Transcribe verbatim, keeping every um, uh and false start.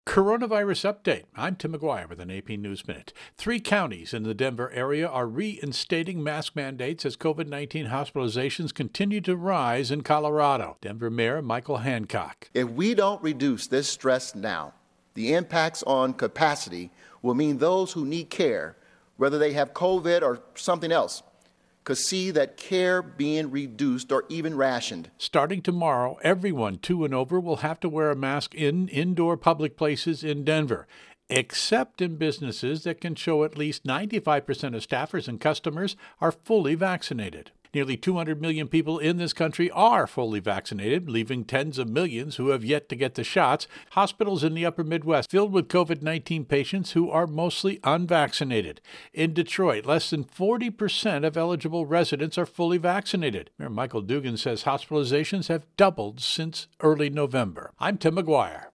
Coronavirus update. I'm Tim McGuire with an A P News Minute. Three counties in the Denver area are reinstating mask mandates as COVID nineteen hospitalizations continue to rise in Colorado. Denver Mayor Michael Hancock. If we don't reduce this stress now, the impacts on capacity will mean those who need care, whether they have COVID or something else, could see that care being reduced or even rationed. Starting tomorrow, everyone two and over will have to wear a mask in indoor public places in Denver, except in businesses that can show at least ninety-five percent of staffers and customers are fully vaccinated. Nearly two hundred million people in this country are fully vaccinated, leaving tens of millions who have yet to get the shots. Hospitals in the upper Midwest filled with COVID nineteen patients who are mostly unvaccinated. In Detroit, less than forty percent of eligible residents are fully vaccinated. Mayor Michael Dugan says hospitalizations have doubled since early November. I'm Tim McGuire.